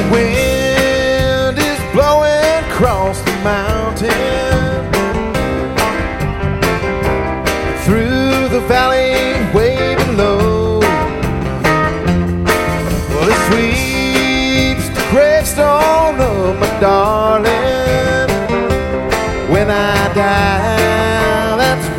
wind is blowing across the mountain, through the valley way below. Well, it sweeps the gravestone